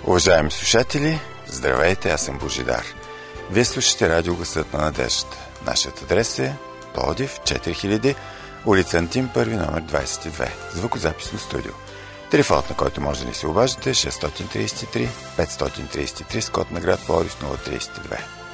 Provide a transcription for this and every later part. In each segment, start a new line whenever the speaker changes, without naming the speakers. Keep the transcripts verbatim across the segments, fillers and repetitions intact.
Уважаеми слушатели, здравейте, аз съм Божидар. Вие слушате радио Гласът на надеждата. Нашият адрес е Пловдив, четири хиляди, улица Антим, първи, номер двадесет и две, звукозаписно студио. Телефонът, на който може да ни се обаждате, е шест три три пет три три, с код на град Пловдив нула три две.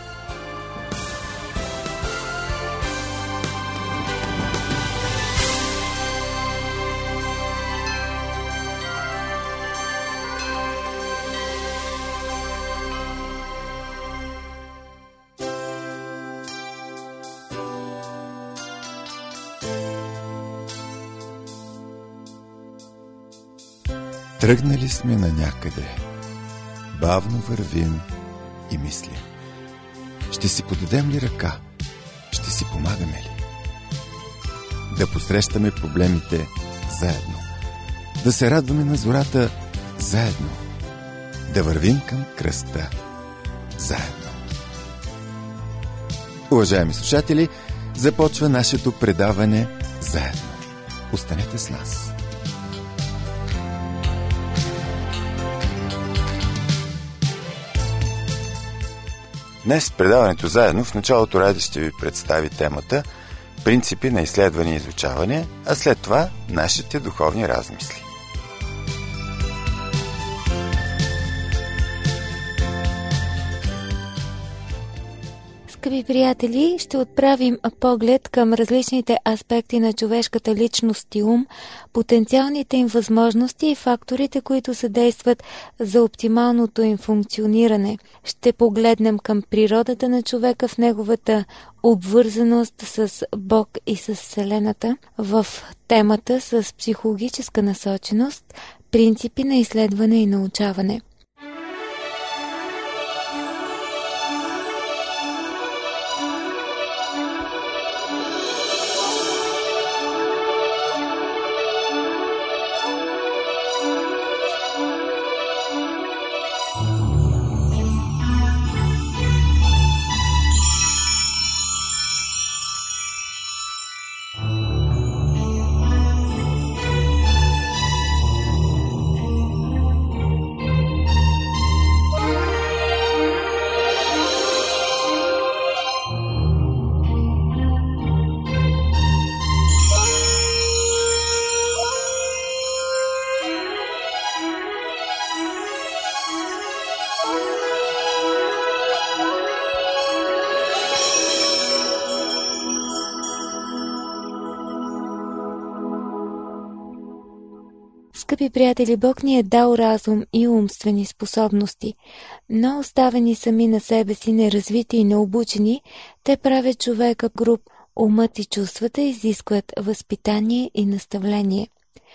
Тръгнали сме на някъде, бавно вървим и мислим. Ще си подадем ли ръка? Ще си помагаме ли? Да посрещаме проблемите заедно. Да се радваме на зората заедно. Да вървим към кръста заедно. Уважаеми слушатели, започва нашето предаване заедно. Останете с нас. Днес предаването заедно в началото Ради ще ви представи темата принципи на изследване и изучаване, а след това нашите духовни размисли.
Скъпи приятели, ще отправим поглед към различните аспекти на човешката личност и ум, потенциалните им възможности и факторите, които съдействат за оптималното им функциониране. Ще погледнем към природата на човека в неговата обвързаност с Бог и с Вселената, в темата с психологическа насоченост, принципи на изследване и научаване. Скъпи приятели, Бог ни е дал разум и умствени способности, но оставени сами на себе си, неразвити и необучени, те правят човека груб. Умът и чувствата изискват възпитание и наставление.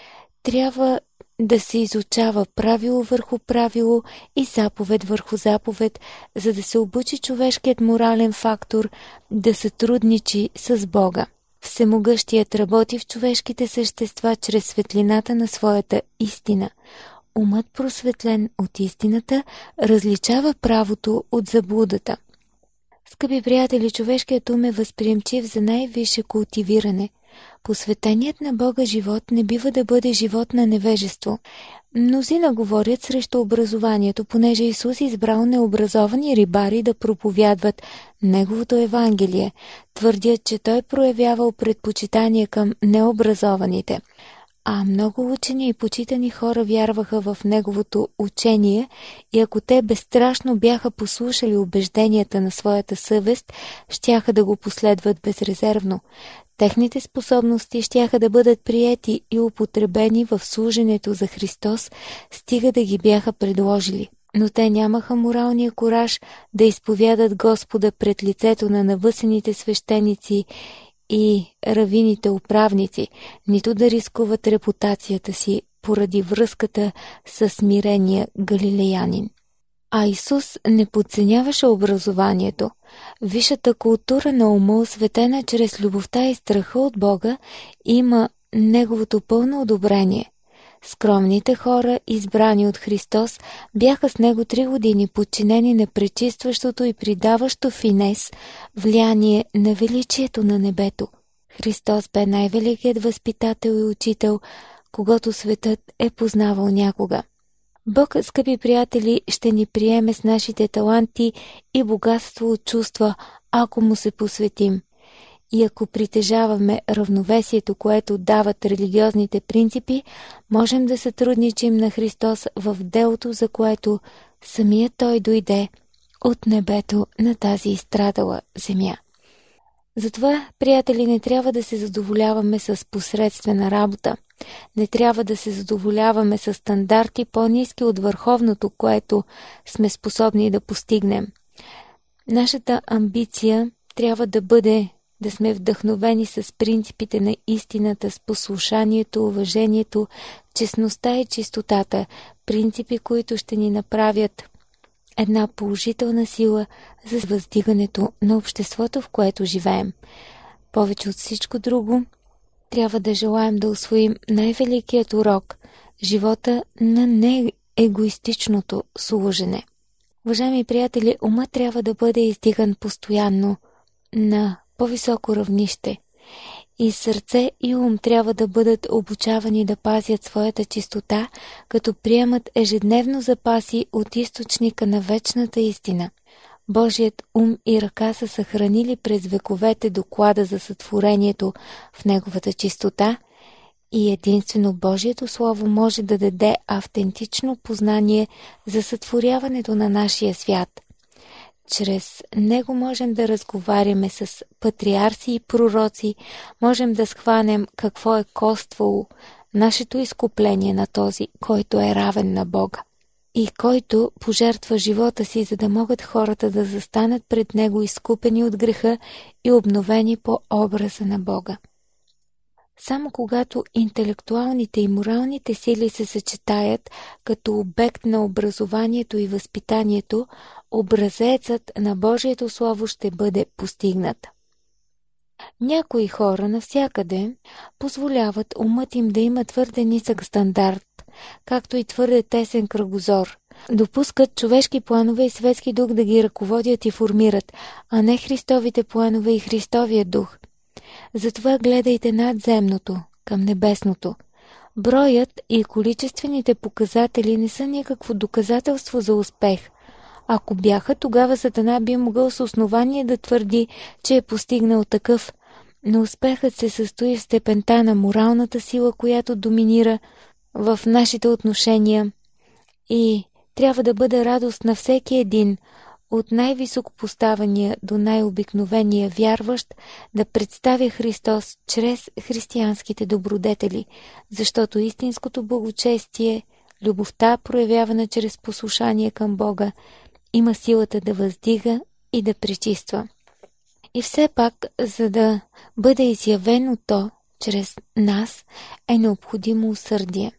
Трябва да се изучава правило върху правило и заповед върху заповед, за да се обучи човешкият морален фактор да сътрудничи с Бога. Всемогъщият работи в човешките същества чрез светлината на своята истина. Умът, просветлен от истината, различава правото от заблудата. Скъпи приятели, човешкият ум е възприемчив за най-висше култивиране. Посветеният на Бога живот не бива да бъде живот на невежество. Мнозина говорят срещу образованието, понеже Исус избрал необразовани рибари да проповядват Неговото Евангелие. Твърдят, че Той проявявал предпочитание към необразованите. А много учени и почитани хора вярваха в Неговото учение и ако те безстрашно бяха послушали убежденията на своята съвест, щяха да го последват безрезервно. Техните способности щяха да бъдат приети и употребени в служенето за Христос, стига да ги бяха предложили. Но те нямаха моралния кураж да изповядат Господа пред лицето на навъсените свещеници и равините управници, нито да рискуват репутацията си поради връзката с смирения галилеянин. А Исус не подценяваше образованието. Висшата култура на ума, осветена чрез любовта и страха от Бога, има Неговото пълно одобрение. Скромните хора, избрани от Христос, бяха с Него три години подчинени на пречистващото и придаващо финес влияние на величието на небето. Христос бе най-великият възпитател и учител, когато светът е познавал някога. Бог, скъпи приятели, ще ни приеме с нашите таланти и богатство от чувства, ако му се посветим. И ако притежаваме равновесието, което дават религиозните принципи, можем да сътрудничим на Христос в делото, за което самият Той дойде от небето на тази изстрадала земя. Затова, приятели, не трябва да се задоволяваме с посредствена работа. Не трябва да се задоволяваме с стандарти по-ниски от върховното, което сме способни да постигнем. Нашата амбиция трябва да бъде да сме вдъхновени с принципите на истината, с послушанието, уважението, честността и чистотата, принципи, които ще ни направят една положителна сила за въздигането на обществото, в което живеем. Повече от всичко друго, трябва да желаем да усвоим най-великият урок – живота на неегоистичното служене. Уважаеми приятели, умът трябва да бъде издиган постоянно на по-високо равнище. И сърце и ум трябва да бъдат обучавани да пазят своята чистота, като приемат ежедневно запаси от източника на вечната истина. Божият ум и ръка са съхранили през вековете доклада за сътворението в неговата чистота и единствено Божието Слово може да даде автентично познание за сътворяването на нашия свят. Чрез него можем да разговаряме с патриарси и пророци, можем да схванем какво е коствало нашето изкупление на този, който е равен на Бога и който пожертва живота си, за да могат хората да застанат пред него изкупени от греха и обновени по образа на Бога. Само когато интелектуалните и моралните сили се съчетаят като обект на образованието и възпитанието, образецът на Божието Слово ще бъде постигнат. Някои хора навсякъде позволяват умът им да има твърде нисък стандарт, както и твърде тесен кръгозор. Допускат човешки планове и светски дух да ги ръководят и формират, а не Христовите планове и Христовия дух. Затова гледайте над земното, към небесното. Броят и количествените показатели не са никакво доказателство за успех. Ако бяха, тогава Сатана би могъл с основание да твърди, че е постигнал такъв, но успехът се състои в степента на моралната сила, която доминира в нашите отношения и трябва да бъде радост на всеки един, от най-високо поставения до най-обикновения вярващ, да представя Христос чрез християнските добродетели, защото истинското благочестие, любовта, проявявана чрез послушание към Бога, има силата да въздига и да пречиства. И все пак, за да бъде изявено то чрез нас, е необходимо усърдие.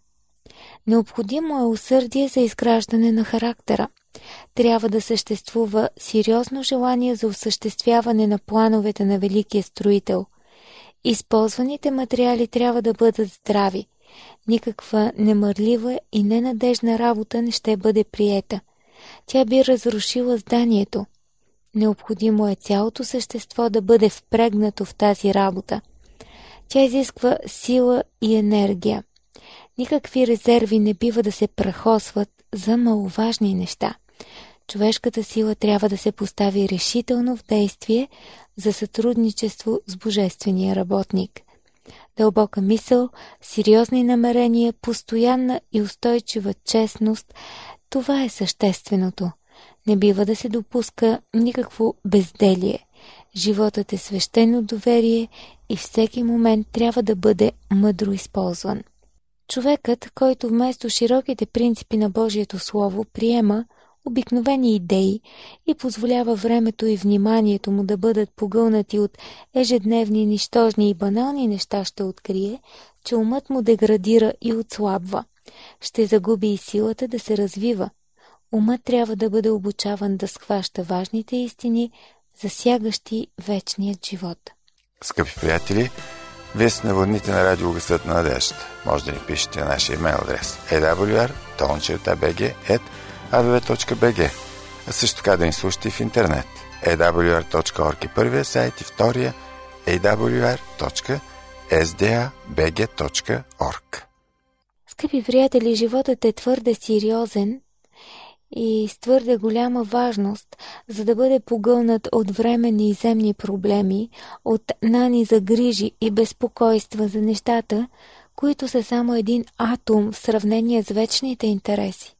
Необходимо е усърдие за изграждане на характера. Трябва да съществува сериозно желание за осъществяване на плановете на великия строител. Използваните материали трябва да бъдат здрави. Никаква немърлива и ненадежна работа не ще бъде приета. Тя би разрушила зданието. Необходимо е цялото същество да бъде впрегнато в тази работа. Тя изисква сила и енергия. Никакви резерви не бива да се прахосват за маловажни неща. Човешката сила трябва да се постави решително в действие за сътрудничество с Божествения работник. Дълбока мисъл, сериозни намерения, постоянна и устойчива честност – това е същественото. Не бива да се допуска никакво безделие. Животът е свещено доверие и всеки момент трябва да бъде мъдро използван. Човекът, който вместо широките принципи на Божието Слово приема обикновени идеи и позволява времето и вниманието му да бъдат погълнати от ежедневни, нищожни и банални неща, ще открие, че умът му деградира и отслабва. Ще загуби и силата да се развива. Умът трябва да бъде обучаван да схваща важните истини, засягащи вечният живот.
Скъпи приятели, вие сте на вълните на радио Гласът на надеждата. Може да ни пишете на нашия имейл адрес ей дабъл ю ар точка би джи ет а би би точка би джи, а също така да ни слушате в интернет. ей дабъл ю ар точка орг е първия сайт и втория ей дабъл ю ар точка ес ди ей би джи точка орг.
Скъпи приятели, животът е твърде сериозен и с твърде голяма важност, за да бъде погълнат от временни и земни проблеми, от нани за грижи и безпокойства за нещата, които са само един атом в сравнение с вечните интереси.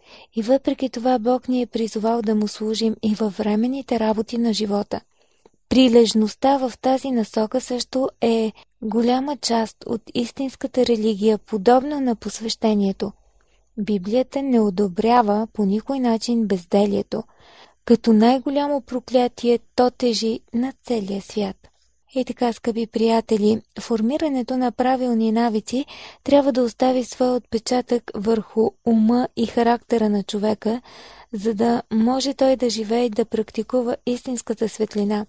И въпреки това Бог ни е призовал да му служим и във временните работи на живота. Прилежността в тази насока също е голяма част от истинската религия, подобно на посвещението. Библията не одобрява по никой начин безделието. Като най-голямо проклятие то тежи над целия свят. И така, скъпи приятели, формирането на правилни навици трябва да остави своя отпечатък върху ума и характера на човека, за да може той да живее и да практикува истинската светлина.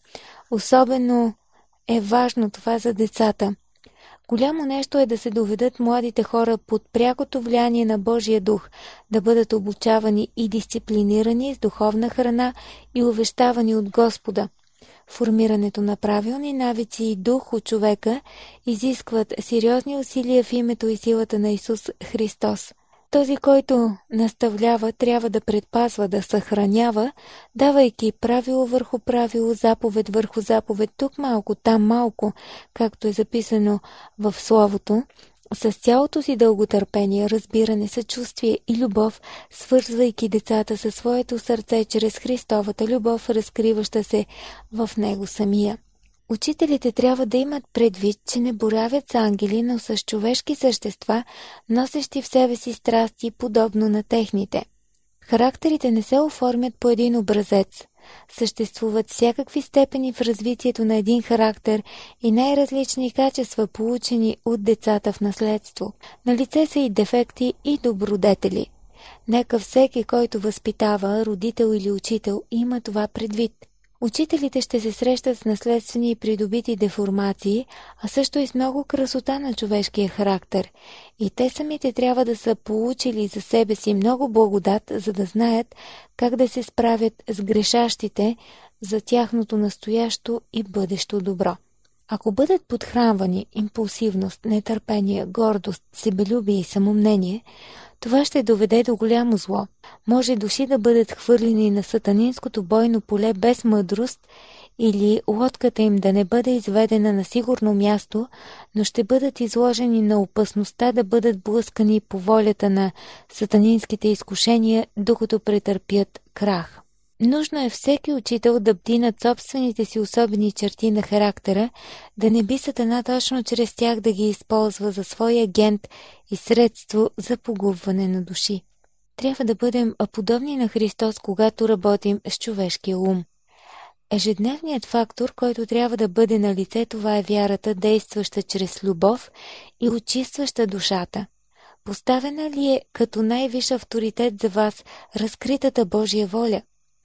Особено е важно това за децата. Голямо нещо е да се доведат младите хора под прякото влияние на Божия дух, да бъдат обучавани и дисциплинирани с духовна храна и увещавани от Господа. Формирането на правилни навици и дух от човека изискват сериозни усилия в името и силата на Исус Христос. Този, който наставлява, трябва да предпазва, да съхранява, давайки правило върху правило, заповед върху заповед, тук малко, там малко, както е записано в Словото, с цялото си дълготърпение, разбиране, съчувствие и любов, свързвайки децата със своето сърце чрез Христовата любов, разкриваща се в него самия. Учителите трябва да имат предвид, че не боравят с ангели, но с човешки същества, носещи в себе си страсти, подобно на техните. Характерите не се оформят по един образец. Съществуват всякакви степени в развитието на един характер и най-различни качества, получени от децата в наследство. Налице са и дефекти, и добродетели. Нека всеки, който възпитава, родител или учител, има това предвид. Учителите ще се срещат с наследствени и придобити деформации, а също и с много красота на човешкия характер. И те самите трябва да са получили за себе си много благодат, за да знаят как да се справят с грешащите за тяхното настоящо и бъдещо добро. Ако бъдат подхранвани импулсивност, нетърпение, гордост, себелюбие и самомнение, това ще доведе до голямо зло. Може души да бъдат хвърлени на сатанинското бойно поле без мъдрост или лодката им да не бъде изведена на сигурно място, но ще бъдат изложени на опасността да бъдат блъскани по волята на сатанинските изкушения, докато претърпят крах. Нужно е всеки учител да бди над собствените си особени черти на характера, да не би Сатана точно чрез тях да ги използва за свой агент и средство за погубване на души. Трябва да бъдем подобни на Христос, когато работим с човешкия ум. Ежедневният фактор, който трябва да бъде на лице, това е вярата, действаща чрез любов и очистваща душата. Поставена ли е като най-висш авторитет за вас разкритата Божия воля?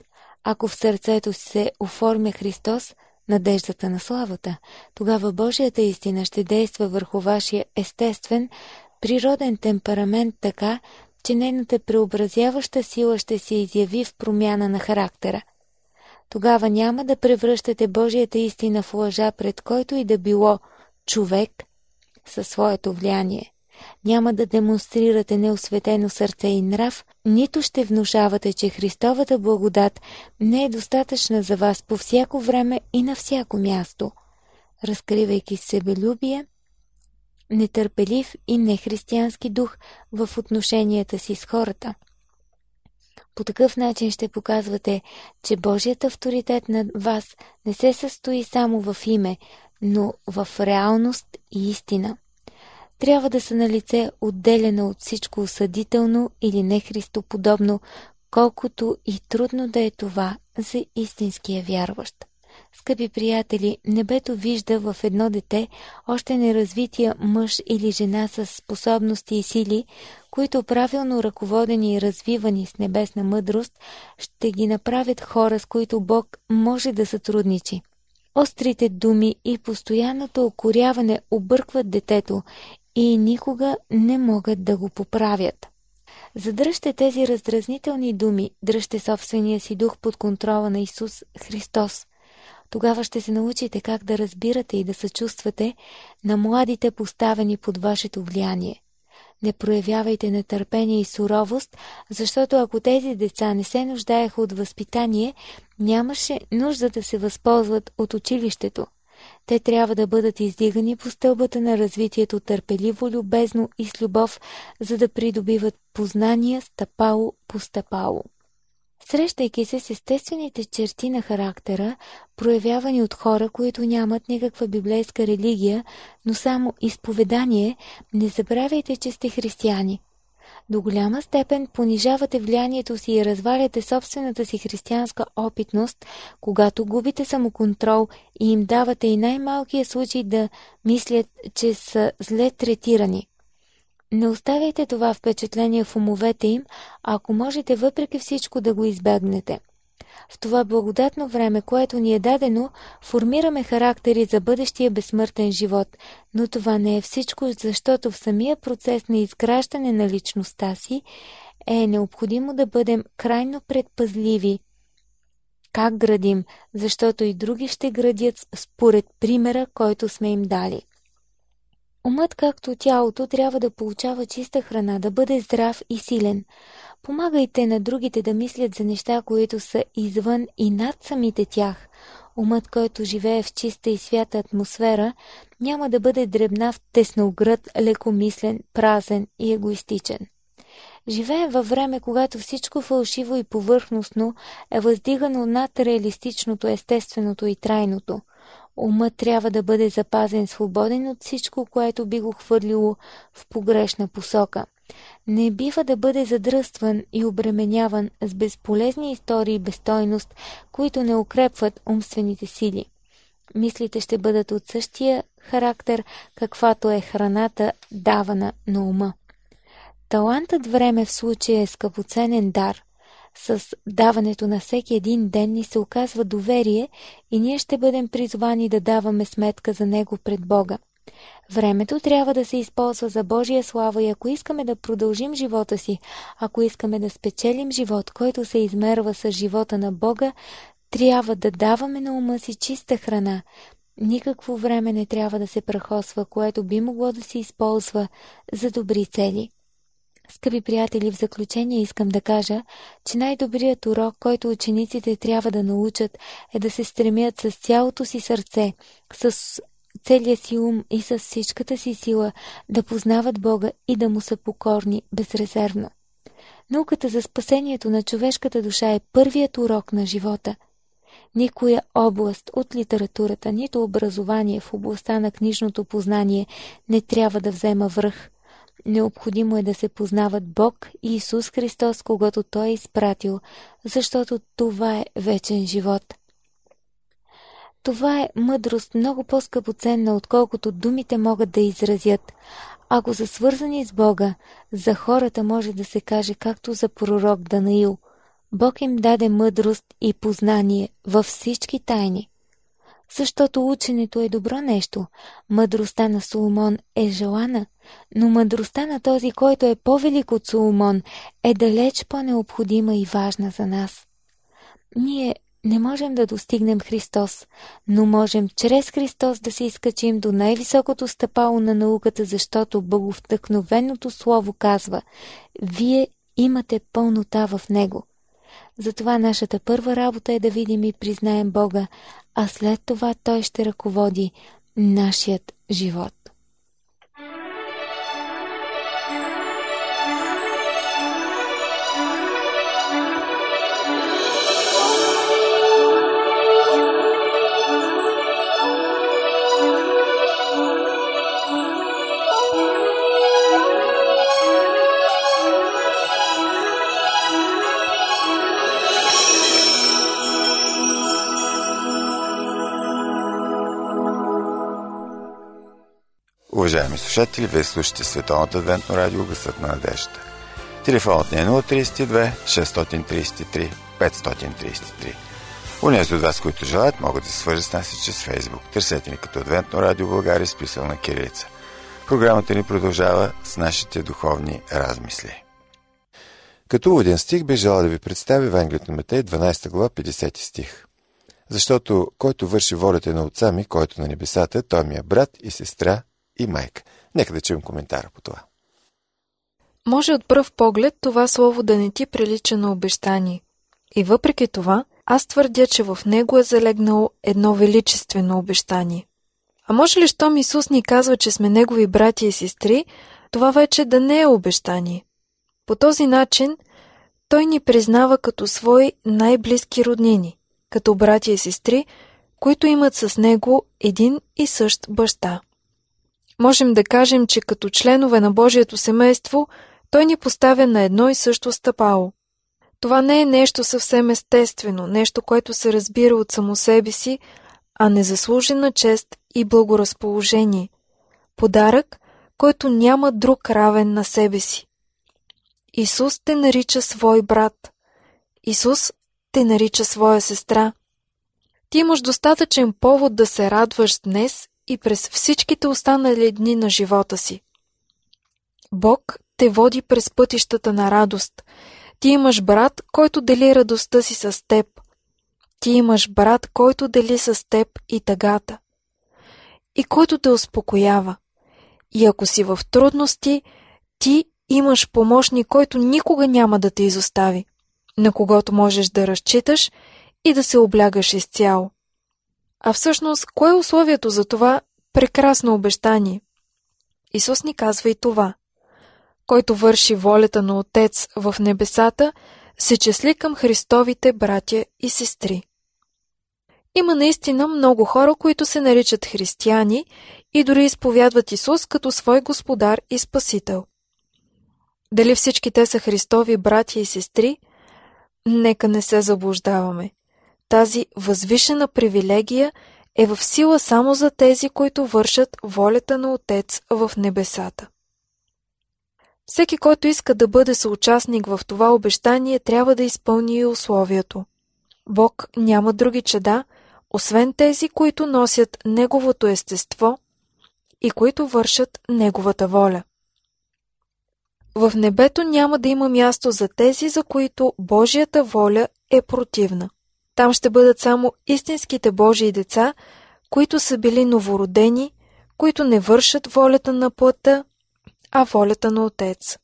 Ако в сърцето се оформя Христос, надеждата на славата, тогава Божията истина ще действа върху вашия естествен, природен темперамент така, че нейната преобразяваща сила ще се изяви в промяна на характера. Тогава няма да превръщате Божията истина в лъжа, пред който и да било човек със своето влияние. Няма да демонстрирате неосветено сърце и нрав, нито ще внушавате, че Христовата благодат не е достатъчна за вас по всяко време и на всяко място, разкривайки себелюбие, нетърпелив и нехристиянски дух в отношенията си с хората. По такъв начин ще показвате, че Божият авторитет над вас не се състои само в име, но в реалност и истина. Трябва да са налице отделена от всичко осъдително или нехристоподобно, колкото и трудно да е това за истинския вярващ. Скъпи приятели, небето вижда в едно дете още неразвития мъж или жена с способности и сили, които правилно ръководени и развивани с небесна мъдрост, ще ги направят хора, с които Бог може да сътрудничи. Острите думи и постоянното укоряване объркват детето и никога не могат да го поправят. Задръжте тези раздразнителни думи, дръжте собствения си дух под контрола на Исус Христос. Тогава ще се научите как да разбирате и да съчувствате на младите, поставени под вашето влияние. Не проявявайте нетърпение и суровост, защото ако тези деца не се нуждаеха от възпитание, нямаше нужда да се възползват от училището. Те трябва да бъдат издигани по стълбата на развитието търпеливо, любезно и с любов, за да придобиват познания стъпало по стъпало. Срещайки се с естествените черти на характера, проявявани от хора, които нямат никаква библейска религия, но само изповедание, не забравяйте, че сте християни. До голяма степен понижавате влиянието си и разваляте собствената си християнска опитност, когато губите самоконтрол и им давате и най-малкия случай да мислят, че са зле третирани. Не оставяйте това впечатление в умовете им, ако можете въпреки всичко да го избегнете. В това благодатно време, което ни е дадено, формираме характери за бъдещия безсмъртен живот, но това не е всичко, защото в самия процес на изграждане на личността си е необходимо да бъдем крайно предпазливи. Как градим? Защото и други ще градят според примера, който сме им дали. Умът, както тялото, трябва да получава чиста храна, да бъде здрав и силен. Помагайте на другите да мислят за неща, които са извън и над самите тях. Умът, който живее в чиста и свята атмосфера, няма да бъде дребнав, тесногръд, лекомислен, празен и егоистичен. Живеем във време, когато всичко фалшиво и повърхностно е въздигано над реалистичното, естественото и трайното. Умът трябва да бъде запазен свободен от всичко, което би го хвърлило в погрешна посока. Не бива да бъде задръстван и обременяван с безполезни истории и безстойност, които не укрепват умствените сили. Мислите ще бъдат от същия характер, каквато е храната, давана на ума. Талантът време в случая е скъпоценен дар. С даването на всеки един ден ни се оказва доверие и ние ще бъдем призвани да даваме сметка за него пред Бога. Времето трябва да се използва за Божия слава и ако искаме да продължим живота си, ако искаме да спечелим живот, който се измерва с живота на Бога, трябва да даваме на ума си чиста храна. Никакво време не трябва да се прахосва, което би могло да се използва за добри цели. Скъпи приятели, в заключение искам да кажа, че най-добрият урок, който учениците трябва да научат, е да се стремят с цялото си сърце, с целия си ум и с всичката си сила да познават Бога и да му са покорни безрезервно. Науката за спасението на човешката душа е първият урок на живота. Никоя област от литературата, нито образование в областта на книжното познание не трябва да взема връх. Необходимо е да се познават Бог и Исус Христос, когато Той е изпратил, защото това е вечен живот. Това е мъдрост много по-скъпоценна, отколкото думите могат да изразят. Ако са свързани с Бога, за хората може да се каже както за пророк Данаил. Бог им даде мъдрост и познание във всички тайни. Защото ученето е добро нещо. Мъдростта на Соломон е желана, но мъдростта на този, който е по-велик от Соломон, е далеч по-необходима и важна за нас. Ние не можем да достигнем Христос, но можем чрез Христос да се изкачим до най-високото стъпало на науката, защото боговдъхновеното слово казва: вие имате пълнота в Него. Затова нашата първа работа е да видим и признаем Бога, а след това Той ще ръководи нашият живот.
Уважаеми слушатели, вие слушате Световното адвентно радио Гласът на надеждата. Телефонът ни е нула три две шестстотин тридесет и три петстотин тридесет и три. Унези от вас, които желаят, могат да се свържат с нас и чрез Фейсбук. Търсете ни като Адвентно радио България с писална кирилица. Програмата ни продължава с нашите духовни размисли. Като уводен стих би желал да ви представя Евангелието на Матей, дванадесета глава, петдесети стих. Защото който върши волята на Отца ми, който на небесата, той ми е брат и сестра и майка. Нека да чуем коментара по това.
Може от пръв поглед това слово да не ти прилича на обещание. И въпреки това, аз твърдя, че в него е залегнало едно величествено обещание. А може ли, щом Исус ни казва, че сме негови братя и сестри, това вече да не е обещание? По този начин, той ни признава като свои най-близки роднини, като братя и сестри, които имат с него един и същ баща. Можем да кажем, че като членове на Божието семейство, той ни поставя на едно и също стъпало. Това не е нещо съвсем естествено, нещо, което се разбира от само себе си, а незаслужена чест и благоразположение. Подарък, който няма друг равен на себе си. Исус те нарича свой брат. Исус те нарича своя сестра. Ти имаш достатъчен повод да се радваш днес и през всичките останали дни на живота си. Бог те води през пътищата на радост. Ти имаш брат, който дели радостта си с теб. Ти имаш брат, който дели с теб и тъгата. И който те успокоява. И ако си в трудности, ти имаш помощник, който никога няма да те изостави, на когото можеш да разчиташ и да се облягаш изцяло. А всъщност, кое е условието за това прекрасно обещание? Исус ни казва и това. Който върши волята на Отец в небесата, се числи към Христовите братя и сестри. Има наистина много хора, които се наричат християни и дори изповядват Исус като свой Господар и Спасител. Дали всички те са Христови братя и сестри? Нека не се заблуждаваме. Тази възвишена привилегия е в сила само за тези, които вършат волята на Отец в небесата. Всеки, който иска да бъде съучастник в това обещание, трябва да изпълни и условието. Бог няма други чеда, освен тези, които носят Неговото естество и които вършат Неговата воля. В небето няма да има място за тези, за които Божията воля е противна. Там ще бъдат само истинските Божии деца, които са били новородени, които не вършат волята на плътта, а волята на Отец.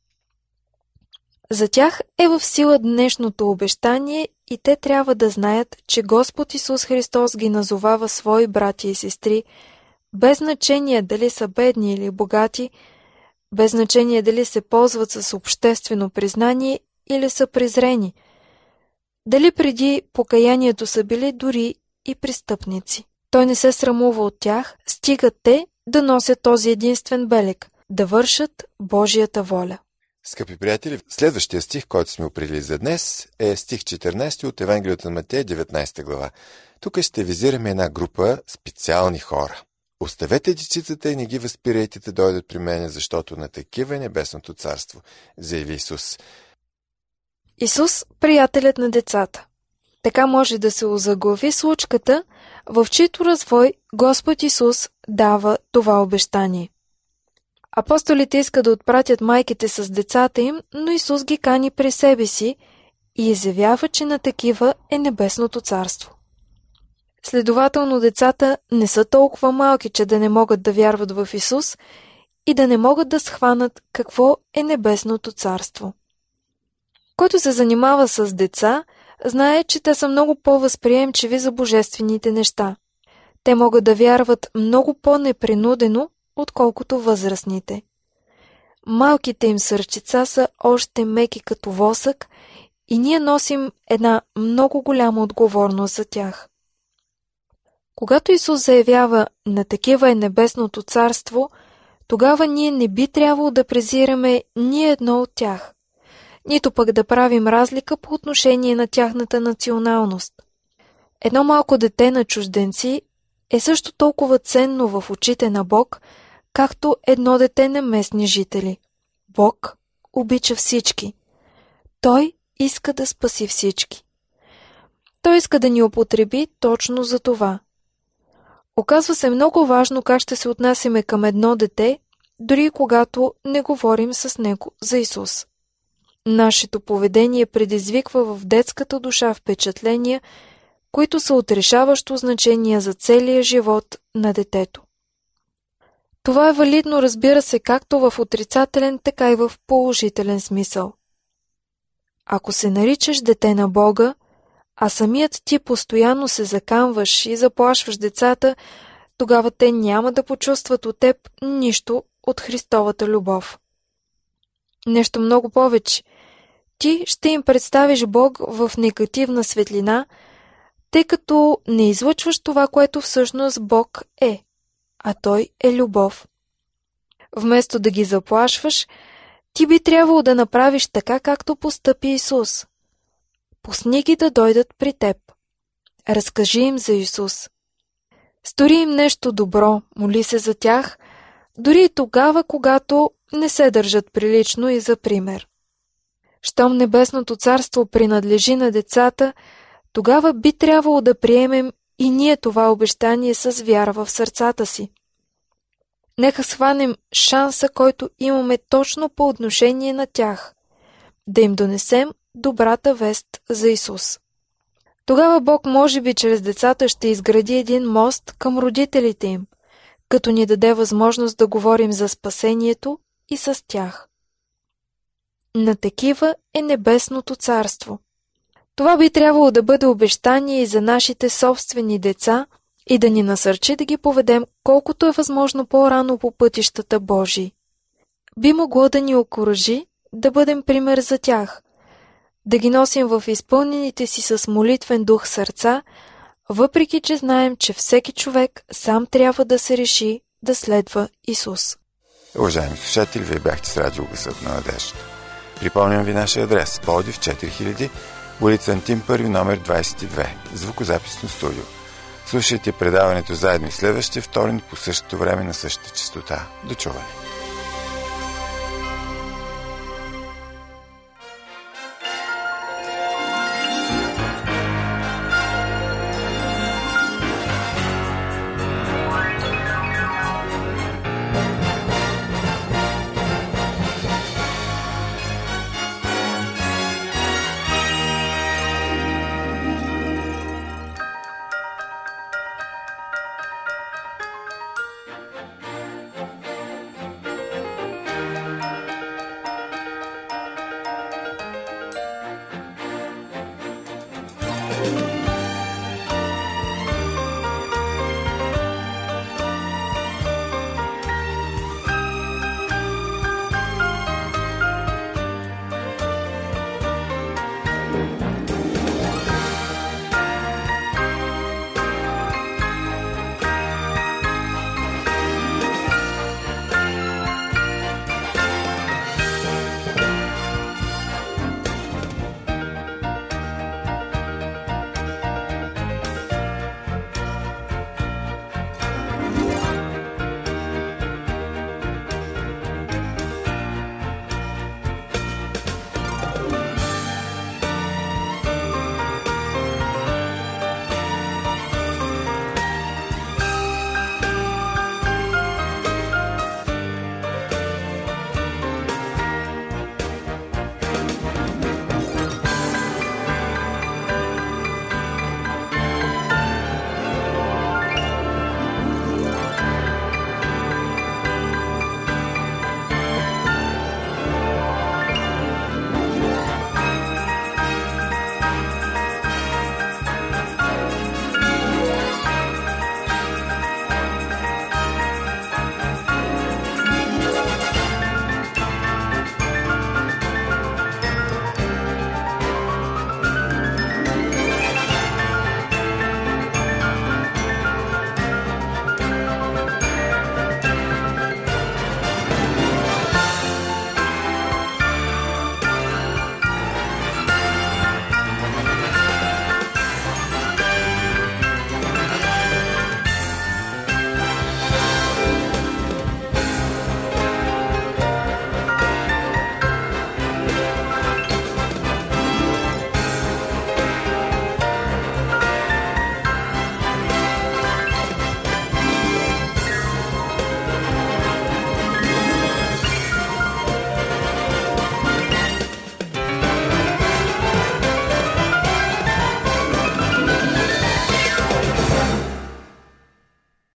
За тях е в сила днешното обещание и те трябва да знаят, че Господ Исус Христос ги назовава свои братя и сестри, без значение дали са бедни или богати, без значение дали се ползват с обществено признание или са презрени, дали преди покаянието са били дори и престъпници. Той не се срамува от тях, стига те да носят този единствен белег, да вършат Божията воля.
Скъпи приятели, следващия стих, който сме определили за днес, е стих четиринайсети от Евангелието на Матея, деветнайсета глава. Тук ще визираме една група специални хора. Оставете дечицата и не ги възпирайте да дойдат при мене, защото на такива е небесното царство, заяви Исус.
Исус, приятелят на децата. Така може да се озаглави случката, в чийто развой Господ Исус дава това обещание. Апостолите искат да отпратят майките с децата им, но Исус ги кани при себе си и изявява, че на такива е небесното царство. Следователно, децата не са толкова малки, че да не могат да вярват в Исус и да не могат да схванат какво е небесното царство. Който се занимава с деца, знае, че те са много по-възприемчиви за божествените неща. Те могат да вярват много по-непринудено, отколкото възрастните. Малките им сърчица са още меки като восък и ние носим една много голяма отговорност за тях. Когато Исус заявява на такива е небесното царство, тогава ние не би трябвало да презираме ни едно от тях, нито пък да правим разлика по отношение на тяхната националност. Едно малко дете на чужденци е също толкова ценно в очите на Бог, както едно дете на местни жители. Бог обича всички. Той иска да спаси всички. Той иска да ни употреби точно за това. Оказва се много важно как ще се отнасяме към едно дете, дори когато не говорим с него за Исус. Нашето поведение предизвиква в детската душа впечатления, които са от решаващо значение за целия живот на детето. Това е валидно, разбира се, както в отрицателен, така и в положителен смисъл. Ако се наричаш дете на Бога, а самият ти постоянно се заканваш и заплашваш децата, тогава те няма да почувстват от теб нищо от Христовата любов. Нещо много повече. Ти ще им представиш Бог в негативна светлина, тъй като не излъчваш това, което всъщност Бог е, а Той е любов. Вместо да ги заплашваш, ти би трябвало да направиш така, както постъпи Исус. Пусни ги да дойдат при теб. Разкажи им за Исус. Стори им нещо добро, моли се за тях, дори и тогава, когато не се държат прилично и за пример. Щом Небесното царство принадлежи на децата, тогава би трябвало да приемем и ние това обещание с вяра в сърцата си. Нека схванем шанса, който имаме точно по отношение на тях, да им донесем добрата вест за Исус. Тогава Бог може би чрез децата ще изгради един мост към родителите им, като ни даде възможност да говорим за спасението и с тях. На такива е Небесното царство. Това би трябвало да бъде обещание и за нашите собствени деца и да ни насърчи да ги поведем колкото е възможно по-рано по пътищата Божии. Би могло да ни окуражи да бъдем пример за тях, да ги носим в изпълнените си с молитвен дух сърца, въпреки че знаем, че всеки човек сам трябва да се реши да следва Исус.
Уважаеми слушатели, вие бяхте с радио Гласът на надеждата. Припомням ви нашия адрес: Пловдив четири хиляди, улица Антим първи, номер двадесет и две, звукозаписно студио. Слушайте предаването заедно и следващия вторник по същото време на същата честота. До чуване!